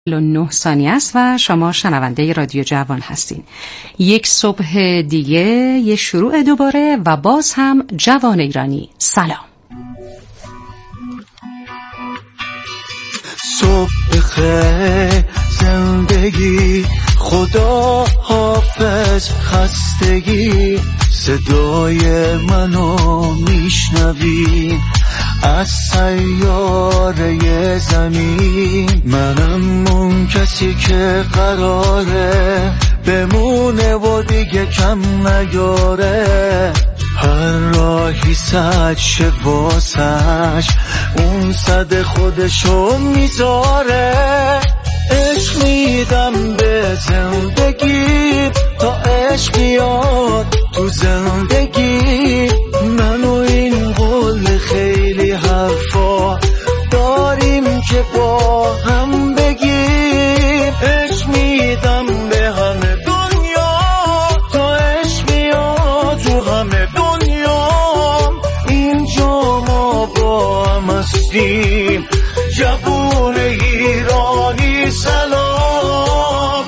9 ثانیه است و شما شنونده رادیو جوان هستین. یک صبح دیگه، یه شروع دوباره و باز هم جوان ایرانی. سلام. صبح بخیر زندگی، خدا حافظ خستگی، صدای منو میشنوی از سیاره زمین. منم اون کسی که قراره بمونه و دیگه کم نیاره. هر راهی سد شه واسش، اون صد خودشو میذاره. عشق میدم به زندگی تا عشق بیاد تو زندگی. من و این قول خیلی حرفا داریم که با هم بگیم. عشق میدم به همه دنیا تا عشق بیاد تو همه دنیا. اینجا ما با هم هستیم، جوون ایرانی. سلام.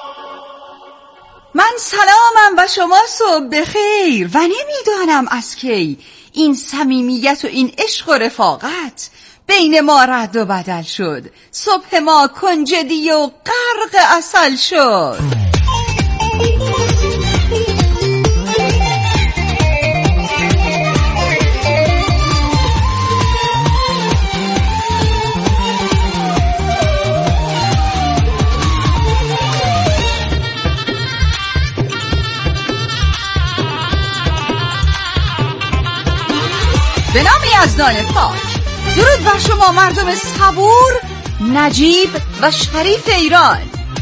من سلامم و شما صبح بخیر و نمیدانم از کی این صمیمیت و این عشق و رفاقت بین ما رد و بدل شد. صبح ما کنجدی و غرق عسل شد. به نام یزدان پاک، درود بر شما مردم صبور، نجیب و شریف ایران.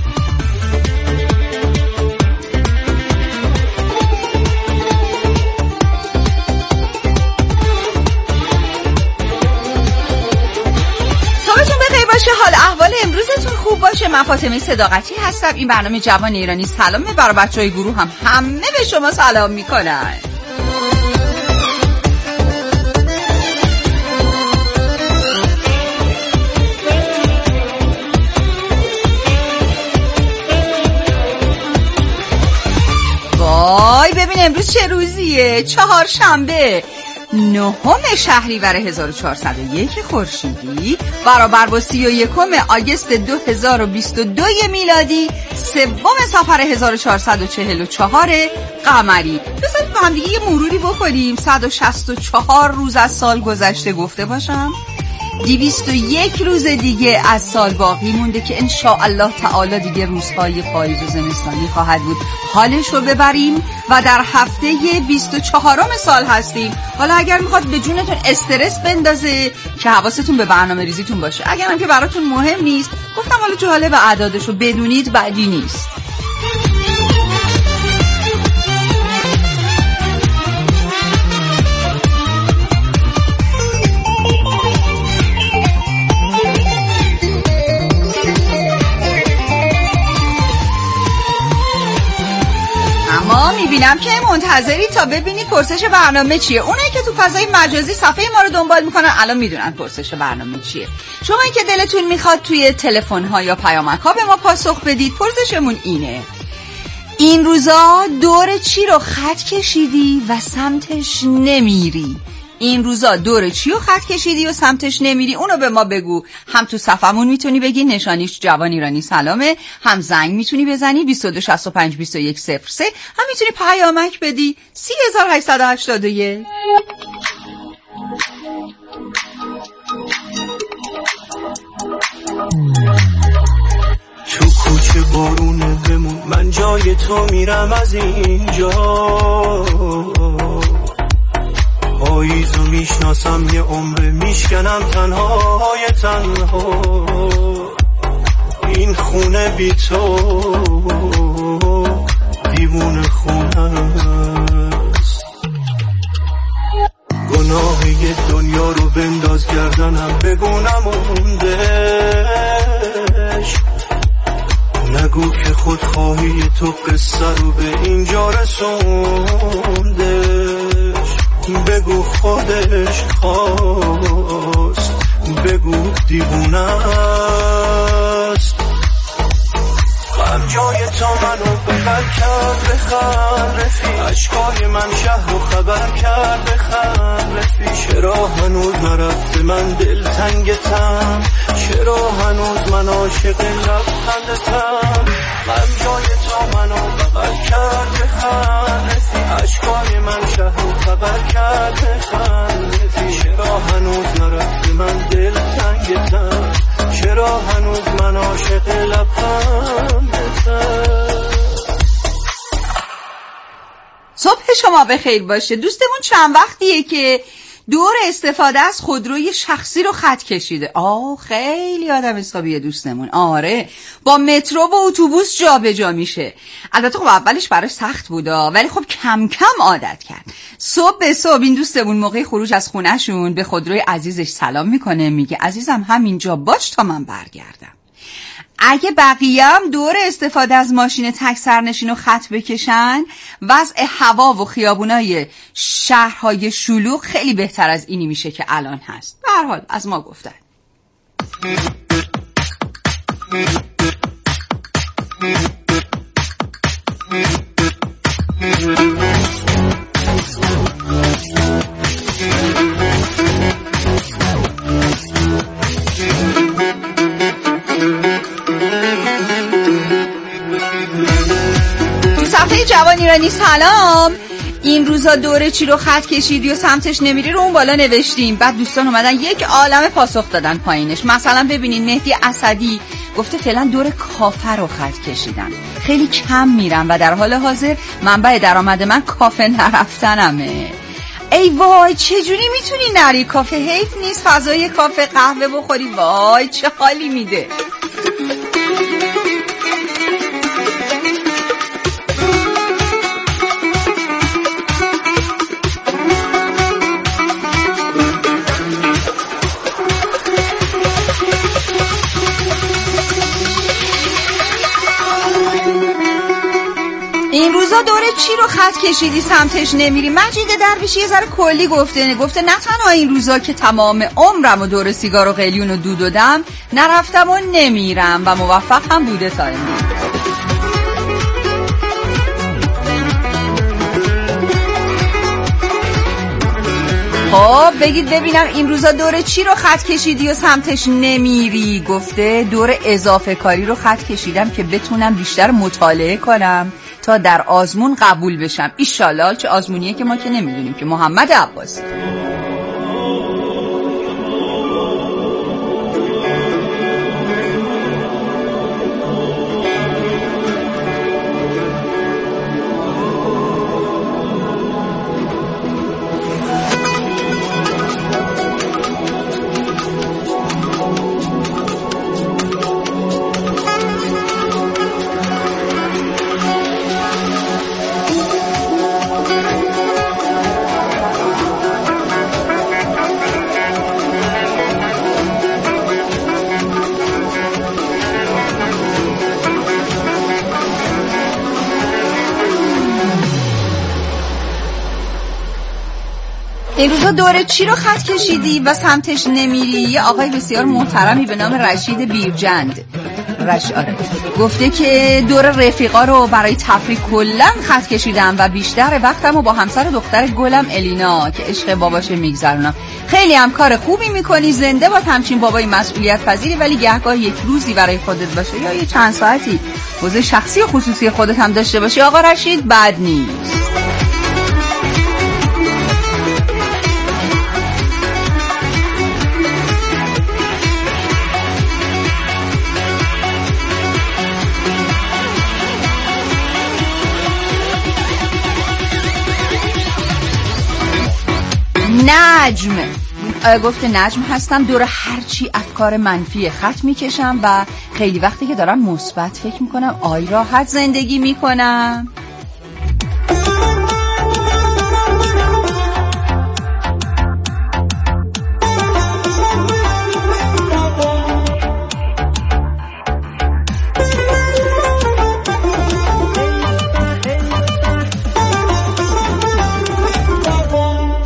صبحتون بخیر باشه، حال احوال امروزتون خوب باشه. من فاطمه صداقتی هستم. این برنامه جوان ایرانی سلامه. برای بچهای گروه هم همه به شما سلام میکنن. وای ببین امروز چه روزیه؟ چهارشنبه 9 شهریور 1401 خورشیدی برابر با 31 آگوست 2022 میلادی، 3 صفر 1444 قمری. بذارید با هم دیگه یه مروری بکنیم. 164 روز از سال گذشته گفته باشم. 201 روز دیگه از سال باقی مونده که انشاءالله تعالی دیگه روزهای پاییز و زمستانی خواهد بود. حالشو ببریم و در هفته 24 سال هستیم. حالا اگر میخواد به جونتون استرس بندازه که حواستون به برنامه ریزیتون باشه. اگر هم که براتون مهم نیست، گفتم حالا جالب اعدادشو بدونید، بعدی نیست. میبینم که منتظری تا ببینید پرسش برنامه چیه. اونایی که تو فضای مجازی صفحه ما رو دنبال میکنن الان میدونن پرسش برنامه چیه. شما که دلتون میخواد توی تلفن ها یا پیامک ها به ما پاسخ بدید، پرسشمون اینه: این روزا دور چی رو خط کشیدی و سمتش نمیری؟ این روزا دور چی رو خط کشیدی و سمتش نمیری؟ اونو به ما بگو. هم تو صفحمون میتونی بگی، نشانیش جوان ایرانی سلامه. هم زنگ میتونی بزنی 2265 2103. هم میتونی پیامک بدی 3881. تو کوچه بارونه بمون، من جای تو میرم از اینجا. پاییزو میشناسم، یه عمره میشکنم تنهای تنها. این خونه بی تو دیوونه خونه است. گناه یه دنیا رو بنداز گردنم، بگونم موندش. نگو که خودخواهی تو قصه رو به اینجا رسوندش. بگو خودش خواست، بگو دیوونه است. جای تو منو بغل کرد بخند رفیق، عشقای من شهر رو خبر کرد بخند رفیق. چرا هنوز نرفته من دلتنگتم، چرا هنوز من عاشق لبخندتم. من جای تو منو بغل کرد بخند رفیق، عشقای من شهر رو خبر کرد بخند رفیق. چرا هنوز نرفته من دلتنگتم، چرا هنوز من عاشق لبخندتم. صبح شما بخیر باشه. دوستمون چند وقتیه که دور استفاده از خودروی شخصی رو خط کشیده. خیلی آدم حسابیه دوستمون. آره، با مترو و اتوبوس جابجا میشه. البته خب اولش براش سخت بودا، ولی خب کم کم عادت کرد. صبح به صبح این دوستمون موقع خروج از خونهشون به خودروی عزیزش سلام میکنه، میگه عزیزم همینجا باش تا من برگردم. اگه بقیه هم دور استفاده از ماشین تک سرنشین و خط بکشن، وضع هوا و خیابونای شهرهای شلوغ خیلی بهتر از اینی میشه که الان هست. به هر حال از ما گفتن. جوان ایرانی سلام. این روزا دوره چی رو خط کشیدی و سمتش نمیری رو اون بالا نوشتیم. بعد دوستان اومدن یک عالم پاسخ دادن پایینش. مثلا ببینین مهدی اسدی گفته فعلا دور کافه رو خط کشیدم، خیلی کم میرم و در حال حاضر منبع درآمد من کافه نرفتنمه. ای وای چجوری میتونی نری کافه؟ حیف نیست فضای کافه قهوه بخوری؟ وای چه حالی میده. این روزا دوره چی رو خط کشیدی سمتش نمیری؟ مجید درویشی یه ذره کلی گفته نه تنها این روزا که تمام عمرم و دور سیگار و قلیون و دود دادم نرفتم و نمیرم و موفق هم بوده تا امروز. خب بگید ببینم این روزا دور چی رو خط کشیدی و سمتش نمیری؟ گفته دور اضافه کاری رو خط کشیدم که بتونم بیشتر مطالعه کنم تا در آزمون قبول بشم. ایشالله. چه آزمونیه که ما که نمیدونیم که. محمد عباسی. این روزا دوره چی رو خط کشیدی و سمتش نمیری؟ یه آقای بسیار محترمی به نام رشید بیرجند گفته که دور رفیقا رو برای تفریح کلن خط کشیدم و بیشتر وقتم رو با همسر دختر گلم الینا که عشق باباشه میگذرونم. خیلی هم کار خوبی میکنی، زنده با همچین بابای مسئولیت پذیری، ولی گهگاه یک روزی برای خودت باشه یا یه چند ساعتی حوزه شخصی و خصوصی خودت هم داشته باشی آقا رشید بد نیست. نجم گفته نجم هستم، دور هرچی افکار منفی خط میکشم و خیلی وقتی که دارم مثبت فکر میکنم آی راحت زندگی میکنم.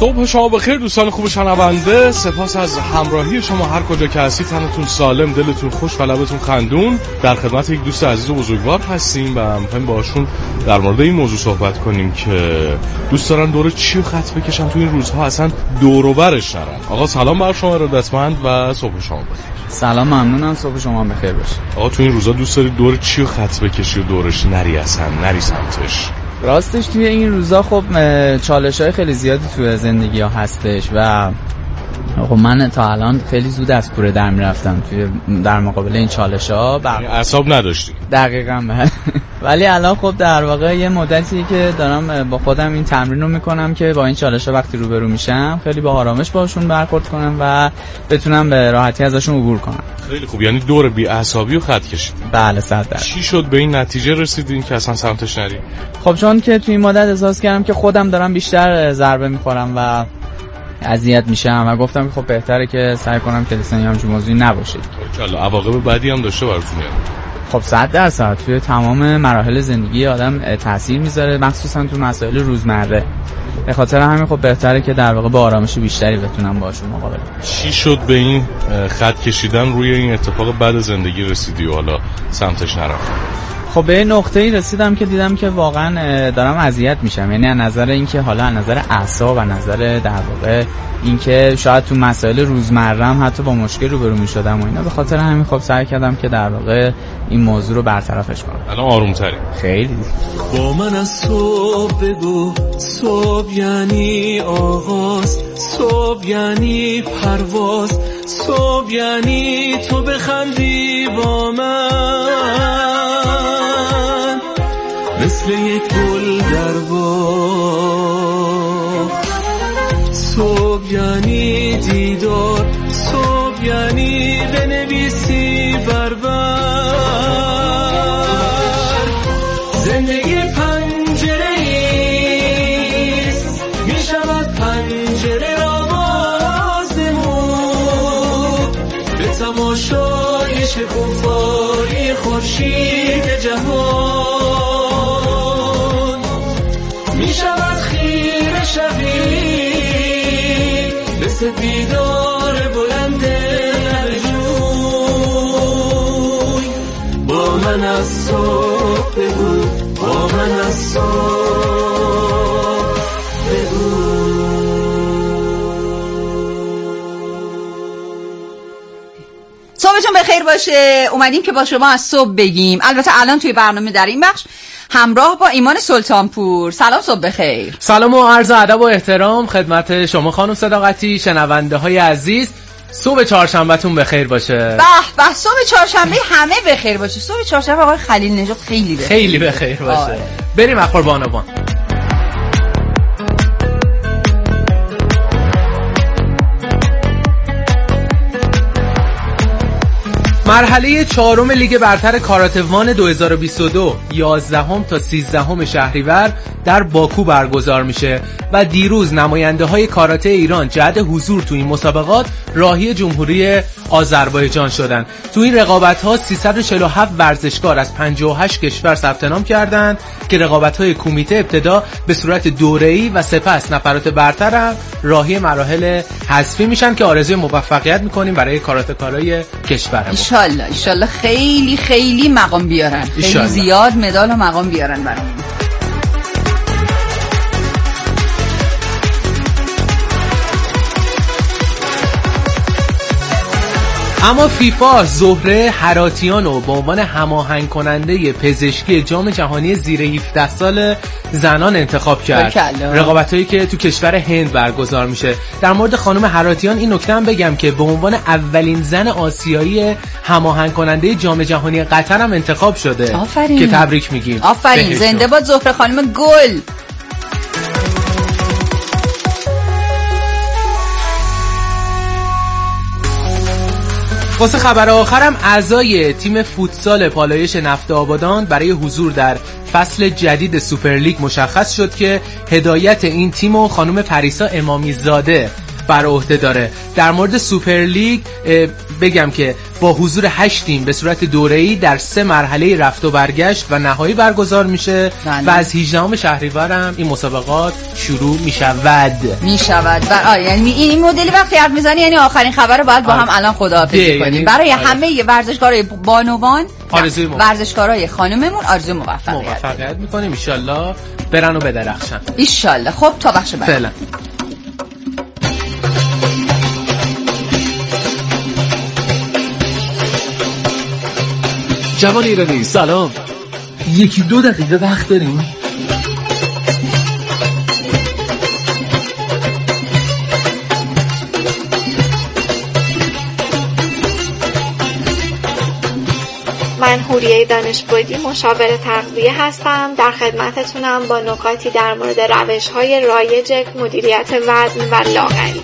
صبح شما بخیر دوستان خوب شنونده. سپاس از همراهی شما هر کجا که هستید. تنتون سالم، دلتون خوش و لبتون خندون. در خدمت یک دوست عزیز و بزرگوار هستیم و می‌خوایم باهاشون در مورد این موضوع صحبت کنیم که دوست دارن دور چی خط بکشن تو این روزها، اصلا دور و برش نرن. آقا سلام بر شما ارادتمند و صبح شما بخیر. سلام، ممنونم، صبح شما بخیر باشه. آقا تو این روزا دوست داری دور چی خط بکشی و دورش نری، اصلا نری سمتش؟ راستش توی این روزا خب چالش‌های خیلی زیادی توی زندگی ها هستش و خب من تا الان خیلی زود از کوره در میرفتم توی در مقابل این چالش‌ها. اعصاب نداشتی؟ دقیقاً بله. ولی الان خب در واقع یه مدتی که دارم با خودم این تمرین رو میکنم که با این چالش‌ها وقتی روبرو میشم خیلی با آرامش باشون برخورد کنم و بتونم به راحتی ازشون عبور کنم. خیلی خوب، یعنی دور بی‌عصابی رو خط کشید. بله 100%. چی شد به این نتیجه رسیدین که اصلا سمتش نری؟ خب چون که توی این مدت احساس کردم که خودم دارم بیشتر ضربه میخورم و اذیت میشم و گفتم که خب بهتره که سعی کنم که لسانی همچین موضوعی نباشه. ان عواقب بعدی هم داشته براتون میاد. خب 100% توی تمام مراحل زندگی آدم تاثیر میذاره، مخصوصا تو مسائل روزمره. به خاطر همین خب بهتره که در واقع با آرامش بیشتری بتونم باشون مقابله کنم. چی شد به این خط کشیدن روی این اتفاق بعد زندگی رسیدی و حالا سمتش نرفتی؟ خب به نقطه‌ای رسیدم که دیدم که واقعا دارم اذیت میشم، یعنی از نظر اینکه حالا از نظر اعصاب و نظر در واقع اینکه شاید تو مسائل روزمره‌ام حتی با مشکل روبرو میشدم و اینا. به خاطر همین خب سعی کردم که در واقع این موضوع رو برطرفش کنم. الان آروم‌تری؟ خیلی. با من از صبح بگو، صبح یعنی آغاز، صبح یعنی پرواز، صبح یعنی تو بخندی با من مثل یک گل در باغ. صبح یعنی دیدار، صبح یعنی بنویسی بر زندگی پنجره‌ایست، می شود پنجره را باز نمود به تماشای شکوفایی خورشید جهان. می شود خیره شوی به سپیدار بلند نرجوی. با من از صبح بگو، با من از صبح بگو. صبحتون بخیر باشه. اومدیم که با شما از صبح بگیم. البته الان توی برنامه در این بخش همراه با ایمان سلطانپور. سلام، صبح بخیر. سلام و عرض ادب و احترام خدمت شما خانم صداقتی، شنونده های عزیز. صبح چهارشنبهتون بخیر باشه. به به، صبح چهارشنبه همه بخیر باشه. صبح چهارشنبه آقای خلیل نژاد خیلی بخیر، خیلی بخیر باشه. بریم اخبار بانوان. مرحله چهارم لیگ برتر کاراتوان 2022 11 تا 13 شهریور در باکو برگزار میشه و دیروز نماینده های کاراته ایران جهت حضور تو این مسابقات راهی جمهوری آذربایجان شدن. تو این رقابت ها 347 ورزشکار از 58 کشور ثبت نام کردند که رقابت های کمیته ابتدا به صورت دوره‌ای و سپس نفرات برتر هم راهی مراحل حذفی میشن که آرزوی موفقیت میکنیم برای کاراته‌کارای کشورمون. ان شاءالله خیلی خیلی مقام بیارن، خیلی زیاد مدال و مقام بیارن برامون. اما فیفا زهره هراتیان رو به عنوان هماهنگ کننده پزشکی جام جهانی زیر 17 سال زنان انتخاب کرد. رقابتایی که تو کشور هند برگزار میشه. در مورد خانم هراتیان این نکته هم بگم که به عنوان اولین زن آسیایی هماهنگ کننده جام جهانی قطر هم انتخاب شده. آفرین. که تبریک میگیم. آفرین، زنده باد زهره خانم گل. واسه خبر آخرم اعضای تیم فوتسال پالایش نفت آبادان برای حضور در فصل جدید سوپرلیگ مشخص شد که هدایت این تیم و خانم پریسا امامی زاده بر عهده داره. در مورد سوپرلیگ بگم که با حضور 8 تیم به صورت دوره‌ای در 3 مرحله رفت و برگشت و نهایی برگزار میشه و از 18 شهریور هم این مسابقات شروع میشود. یعنی این مدلی وقتی حرف میزنی یعنی آخرین خبر رو باید با هم الان خداحافظی کنیم. برای همه ورزشکارای بانوان، ورزشکارای خانممون آرزوی موفقیت میکنیم. ان شاءالله برن و بدرخشن. ان شاءالله. خب تا بخش بعد. فعلا. جوان ایرانی سلام. 1-2 دقیقه وقت داریم؟ من حوریه دانشبودی مشاور تغذیه هستم. در خدمتتونم با نکاتی در مورد روش‌های رایج مدیریت وزن و لاغری.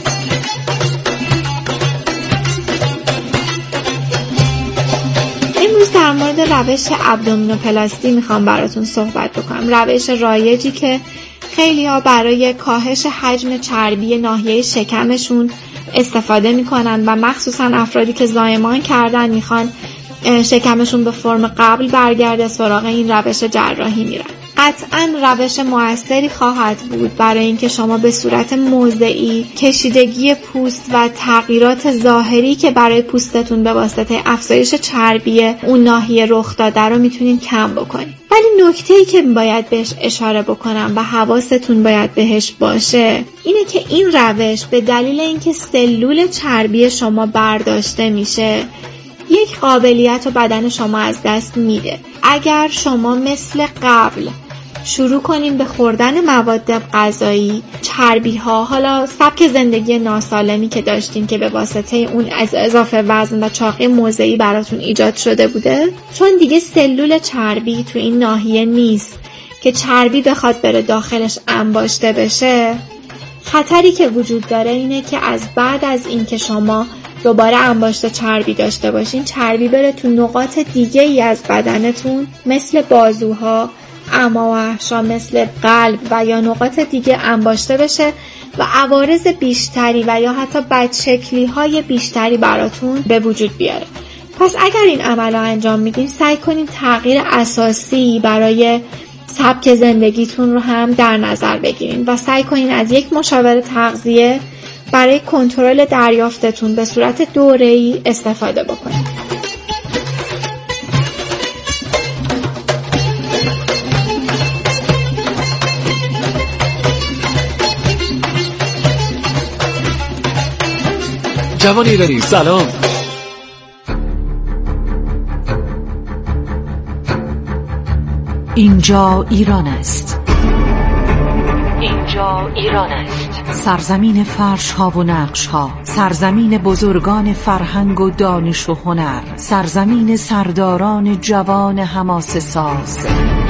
امروز در مورد روش ابدومینوپلاستی میخوام براتون صحبت بکنم. روش رایجی که خیلی‌ها برای کاهش حجم چربی ناحیه شکمشون استفاده میکنن و مخصوصا افرادی که زایمان کردن میخوان شکمشون به فرم قبل برگرده، سراغ این روش جراحی میرن. قطعاً روش موثری خواهد بود برای اینکه شما به صورت موضعی کشیدگی پوست و تغییرات ظاهری که برای پوستتون به واسطه افزایش چربی اون ناحیه رخ داده رو میتونین کم بکنید. ولی نکته‌ای که باید بهش اشاره بکنم و حواستون باید بهش باشه اینه که این روش به دلیل اینکه سلول چربی شما برداشته میشه یک قابلیت و بدن شما از دست میده. اگر شما مثل قبل شروع کنیم به خوردن مواد غذایی، چربی ها، حالا سبک زندگی ناسالمی که داشتین که به واسطه اون از اضافه وزن و چاقی موضعی براتون ایجاد شده بوده، چون دیگه سلول چربی تو این ناحیه نیست که چربی بخواد بره داخلش انباشته بشه، خطری که وجود داره اینه که از بعد از این که شما دوباره انباشته چربی داشته باشین، چربی بره تو نقاط دیگه ای از بدنتون مثل بازوها، اما و احشا، مثل قلب و یا نقاط دیگه انباشته بشه و عوارض بیشتری و یا حتی بدشکلی های بیشتری براتون به وجود بیاره. پس اگر این عمل رو انجام میدین سعی کنین تغییر اساسی برای سبک زندگیتون رو هم در نظر بگیرین و سعی کنین از یک مشاور تغذیه برای کنترل دریافتتون به صورت دوره‌ای استفاده بکنید. جوان ایرانی سلام. اینجا ایران است. اینجا ایران است. سرزمین فرش ها و نقش ها، سرزمین بزرگان فرهنگ و دانش و هنر، سرزمین سرداران جوان حماسه ساز.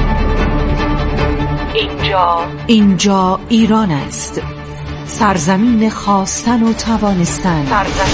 اینجا ایران است. سرزمین خواستن و توانستن.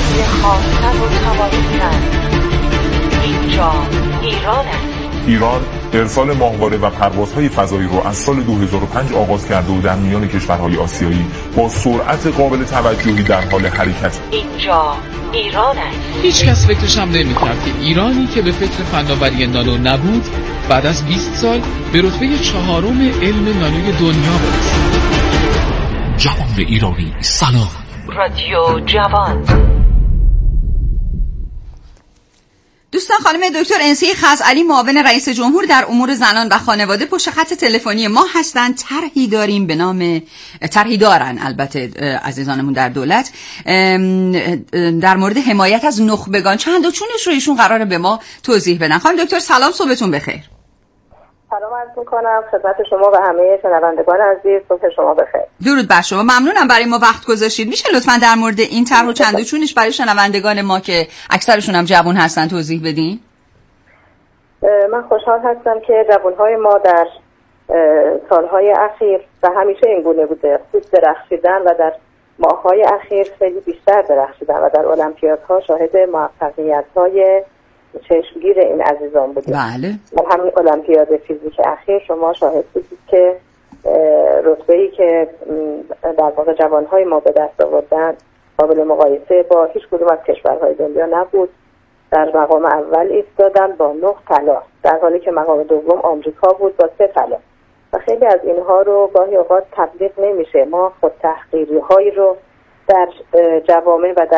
اینجا ایران است. ایران ارسال ماهواره و پروازهای فضایی رو از سال 2005 آغاز کرده و در میان کشورهای آسیایی با سرعت قابل توجهی در حال حرکت. اینجا ایران است. هیچ کس فکرش هم نمی‌کرد که ایرانی که به فکر فناوری نانو نبود بعد از 20 سال به رتبه 4 علم نانوی دنیا برسد. جوان ایرانی سلام. رادیو جوان. دوستان، خانم دکتر انسی خزعلی معاون رئیس جمهور در امور زنان و خانواده پشت خط تلفنی ما هستند. طرحی داریم به نام طرحی دارن البته عزیزانمون در دولت در مورد حمایت از نخبگان. چند و چونش رو ایشون قراره به ما توضیح بدن. خانم دکتر سلام، صبحتون بخیر. سلام عرض می‌کنم خدمت شما و همه شنوندگان عزیز. صبح شما بخیر. درود بر شما. ممنونم برای ما وقت گذاشتید. میشه لطفاً در مورد این طرح و چند و چونش برای شنوندگان ما که اکثرشون هم جوان هستن توضیح بدین؟ من خوشحال هستم که جوانهای ما در سالهای اخیر و همیشه این گونه بوده خوب درخشیدن و در ماه‌های اخیر خیلی بیشتر درخشیدن و در المپیادها شاهد موفقیت‌های چشمگیر این عزیزان بودیم. بله. همین المپیاد فیزیک اخیر شما شاهد بودید که رتبه‌ای که در واقع جوانهای ما به دست آوردن قابل مقایسه با هیچ کدوم از کشورهای دنیا نبود. در مقام اول ایستادن با 9 طلا، در حالی که مقام دوم آمریکا بود با 3 طلا. و خیلی از اینها رو گاهی اوقات تبلیغ نمیشه. ما خود تحقیری هایی رو در جوامع و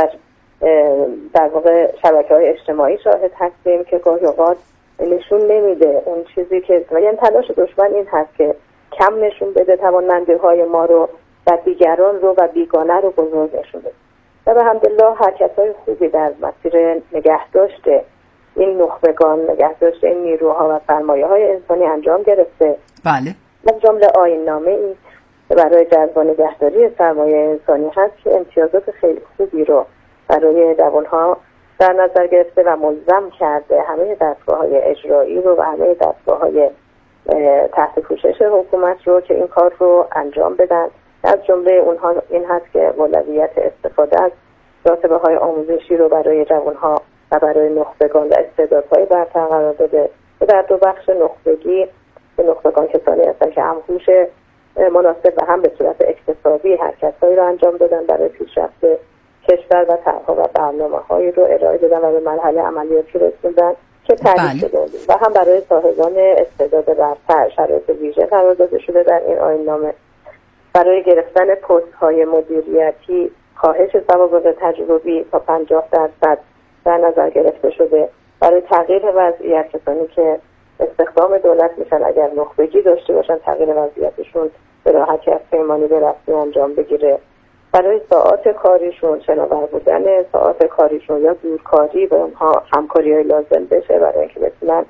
در واقع شبکه‌های اجتماعی شاهد هستیم که گاهی اوقات نشون نمیده اون چیزی که یعنی تلاش دشمن این هست که کم نشون بده توانمندی‌های ما رو و دیگران رو و بیگانه رو بزرگ نشون بده. و به حمدالله حرکت‌های خوبی در مسیر نگهداشت این نخبگان، نگهداشت این نیروها و سرمایه‌های انسانی انجام گرفته. بله. از جمله آیین‌نامه‌ای برای جذب و نگهداری سرمایه انسانی هست که امتیازات خیلی خوبی رو برای جوان‌ها در نظر گرفته و ملزم کرده همه دستگاه‌های اجرایی رو و همه دستگاه‌های تحت پوشش حکومت رو که این کار رو انجام بدن. از جمله اونها این هست که اولویت استفاده از راتبه‌های آموزشی رو برای جوان‌ها و برای نخبگان و استعدادهای برتر قرار داده و در 2 بخش نخبگی به نخبگان کسانی هستن که هم هوش مناسب و هم به صورت اکتسابی حرکت‌هایی رو انجام دادن برای پیشرفت کشور و طرح‌ها و برنامه‌هایی رو ارائه دادن و به مرحله عملیاتی رسوندن که تعریف شده و هم برای صاحبان استعداد برتر شرایط ویژه قرار داده شده در این آیین‌نامه. برای گرفتن پست‌های مدیریتی کاهش سوابق تجربی تا 50% در نظر گرفته شده. برای تغییر وضعیت کسانی که استخدام دولت میشن اگر نخبگی داشته باشن تغییر وضعیتشون به راحتی از پیمانی به رسمی انجام بگیره. برای ساعات کاریشون شناور بودن ساعات کاریشون یا دورکاری به اونها همکاری‌های لازم بشه برای اینکه بتونن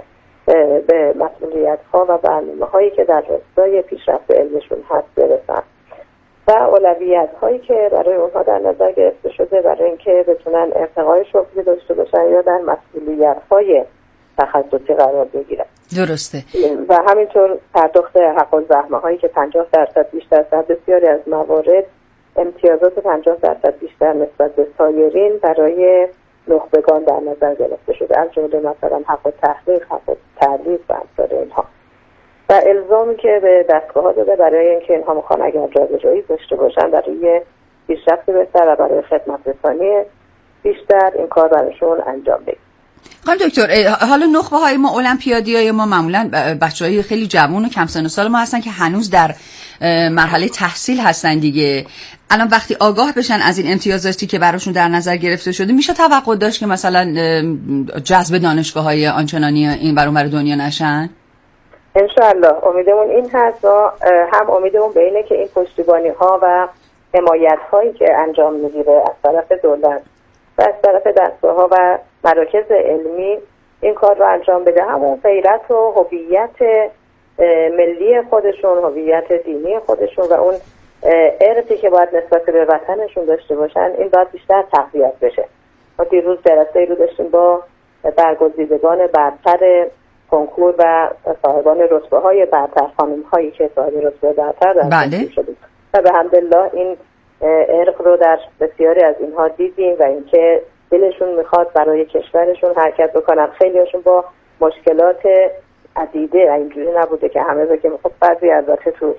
به مسئولیت‌ها و برنامه‌هایی که در راستای پیشرفت علمشون هست برسن و اولویت‌هایی که برای اونها در نظر گرفته شده برای اینکه بتونن ارتقای شغلی داشته باشن یا در مسئولیت‌های تخصصی قرار بگیرن. درسته. و همینطور پرداخت حق الزحمه‌هایی که 50% بیشتر در بسیاری از موارد امتیازات 50% بیشتر نسبت به سایرین برای نخبگان در نظر گرفته شده، از جمله مثلا حق التحقیق، حق التعلیف و امثال اینها. و الزامی که به دستگاه‌ها داده برای اینکه اینها میخوان اگر جابجایی داشته باشن برای پیشرفت بهتر و برای خدمت رسانی بیشتر این کار براشون انجام بده. خانم دکتر، حالا نخبه های ما، المپیادیای ما معمولا بچهای خیلی جوان و کم سن و سال ما هستن که هنوز در مرحله تحصیل هستن دیگه. الان وقتی آگاه بشن از این امتیازاتی که براشون در نظر گرفته شده، میشه توقع داشت که مثلا جذب دانشگاه‌های آنچنانی این ور اون ور دنیا نشن؟ انشاءالله امیدمون این هست و هم امیدمون به اینه که این پشتیبانی‌ها و حمایت‌هایی که انجام میگیره از طرف دولت و از طرف دستگاه‌ها و مراکز علمی این کار رو انجام بده، همون غیرت و هویت ملی خودشون، هویت دینی خودشون و اون ارثی که باید نسبت به وطنشون داشته باشن این باید بیشتر تقویت بشه. ما دیروز جلسه‌ای رو داشتیم با برگزیدگان برتر کنکور و صاحبان رتبه‌های برتر، خانم‌هایی که صاحب رتبه برتر در شدیم و به حمدالله این ارق رو در بسیاری از اینها دیدیم و اینکه دلشون میخواد برای کشورشون حرکت بکنن. خیلیشون با مشکلات عدیده، اینجوری نبوده که همه رو که خب بعضی البته تو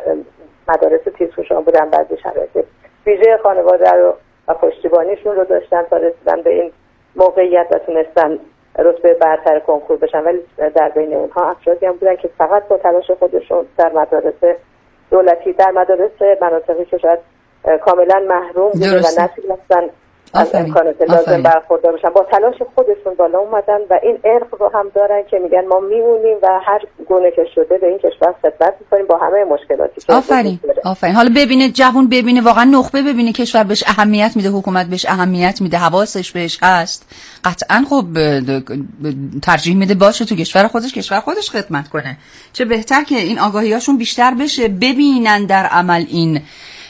مدارس تیزهوشان بودن، بعضی شرایط ویژه خانواده رو و پشتیبانیشون رو داشتن تا رسیدن به این موقعیت و تونستن رتبه برتر کنکور بشن. ولی در بین اونها افرادی هم بودن که فقط با تلاش خودشون در مدارس دولتی، در مدارس مناطقی که شاید کاملا محروم بوده و نتونستن از امکانات لازم برخوردار بشن، با تلاش خودشون بالا اومدن و این ارق رو هم دارن که میگن ما میمونیم و هر گونه که شده به این کشور خدمت میکنیم با همه مشکلاتی که آفرین. حالا ببینه جوون، ببینه واقعا نخبه، ببینه کشور بهش اهمیت میده، حکومت بهش اهمیت میده، حواسش بهش هست، قطعا خب ترجیح میده باشه تو کشور خودش خدمت کنه. چه بهتر که این آگاهیاشون بیشتر بشه، ببینن در عمل این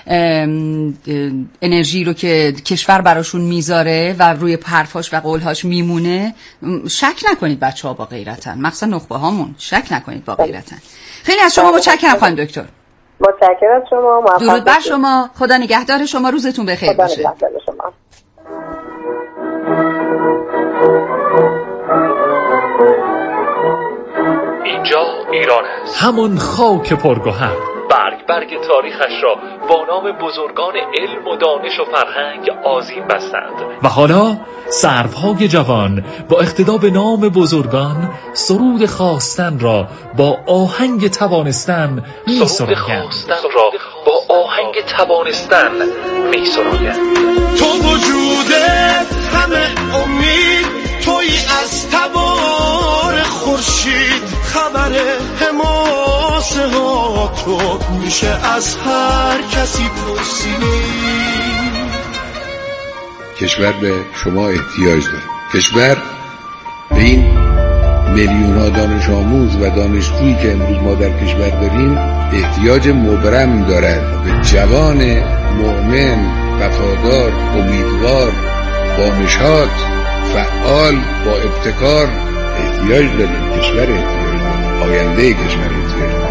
انرژی رو که کشور براشون میذاره و روی حرفاش و قولهاش میمونه. شک نکنید بچه‌ها با غیرتن، مخصوصا نخبه هامون، شک نکنید با غیرتن. خیلی از شما متشکرم خانم دکتر. متشکرم از شما. درود بر شما. خدا نگهدار شما. روزتون بخیر باشه. اینجا ایران است، همون خاک پرگوهر. برگ تاریخش را با نام بزرگان علم و دانش و فرهنگ آذین بستند و حالا سروهای جوان با اقتدا به نام بزرگان سرود خواستن را با آهنگ توانستن می‌سرایند. تو وجودت همه امید، توی از تبار خورشید، خبر حماسه ها تو میشه از هر کسی پرسید. کشور به شما احتیاج داره. کشور به این میلیون‌ها دانش آموز و دانشجویی که امروز ما در کشور داریم احتیاج مبرم دارد. به جوان مؤمن، وفادار، امیدوار، با نشاط، فعال، با ابتکار احتیاج داریم. کشور احتیاج داره. آینده کشور احتیاج داره.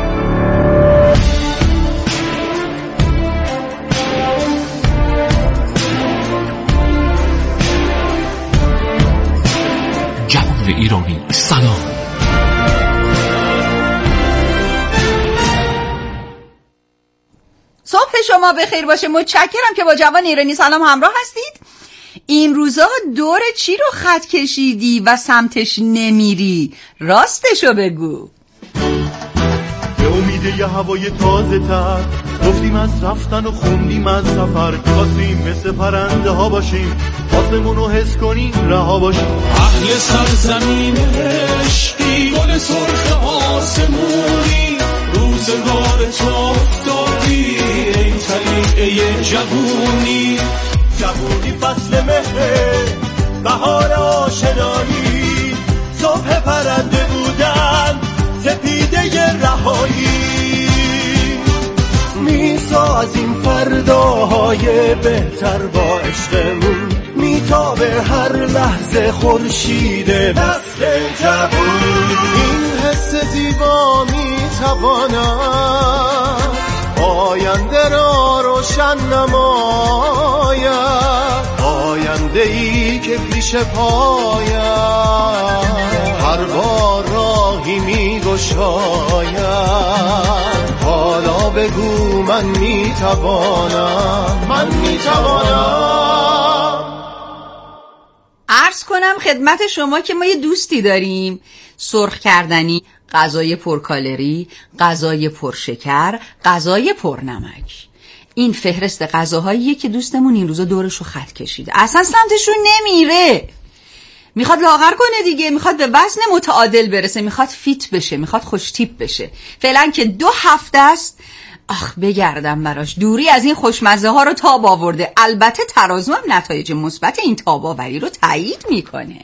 جوان ایرانی سلام. صبح شما بخیر باشه. متشکرم که با جوان ایرانی سلام همراه هستید. این روزا دور چی رو خط کشیدی و سمتش نمیری؟ راستشو بگو. به امید یه هوای تازه تر گفتیم از رفتن و خوندیم از سفر، خواستیم مثل پرنده ها باشیم، آسمونو حس کنیم رها باشیم. اهل سرزمین عشقی، گل سرخ آسمونی، روزگار تو افتادی ای طلیعه جوونی. جوونی فصل مهر، بهار آشنایی، صبح پرنده بودن، سپیده رهایی. میسازیم فرداهای بهتر با عشقمون، میتابه هر لحظه خورشید نسل جوون. این حس زیبا میتواند آینده را روشن نماید، آینده ای که پیش پاید هر بار راهی میگشاید. حالا بگو من میتوانم. عرض کنم خدمت شما که ما یه دوستی داریم، سرخ کردنی، غذای پرکالری، غذای پرشکر، غذای پرنمک. این فهرست غذاهاییه که دوستمون این روزا دورشو خط کشیده، اصلا سمتشون نمیره. میخواد لاغر کنه دیگه، میخواد به وزن متعادل برسه، میخواد فیت بشه، میخواد خوش تیپ بشه. فعلا که 2 هفته است بگردم براش. دوری از این خوشمزه ها رو تاب آورده. البته ترازو هم نتایج مثبت این تاب آوری رو تایید میکنه.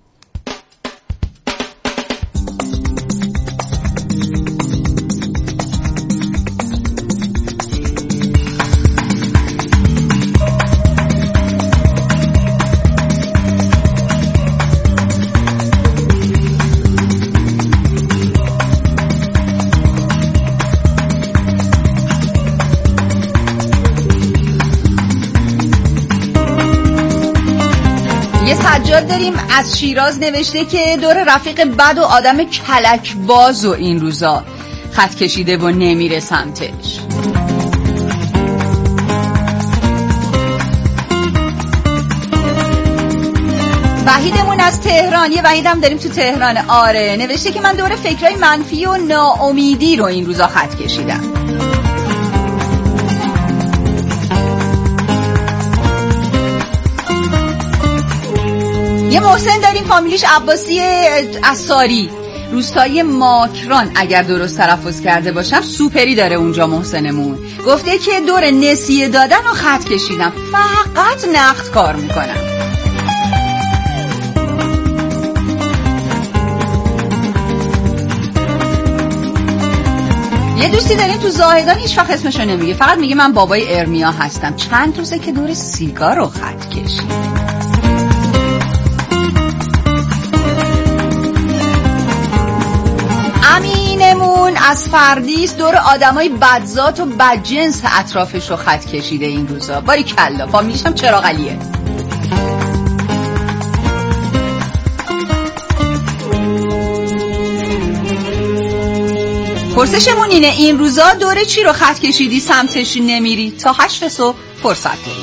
سجاد داریم از شیراز نوشته که دور رفیق بد و آدم کلک باز و این روزا خط کشیده و نمیره سمتش. وحیدمون از تهران، یه وحیدم داریم تو تهران، آره، نوشته که من دور فکرای منفی و ناامیدی رو این روزا خط کشیدم. یه محسن داریم فامیلیش عباسی اساری، روستای ماکران اگر درست تلفظ کرده باشم، سوپری داره اونجا محسنمون. گفته که دور نسیه دادن رو خط کشیدم، فقط نقد کار میکنم. یه دوستی داریم تو زاهدان، هیچ وقت اسمشو نمیگه، فقط میگه من بابای ارمیا هستم. چند روزه که دور سیگار رو خط کشید. امینمون از فردیس دور آدمای بدذات و بدجنس اطرافش رو خط کشیده این روزا. باریکلا، فامیلیش هم چراغلیه. پرسشمون اینه این روزا دور چی رو خط کشیدی سمتش نمیری؟ تا 8 صبح فرصت داری.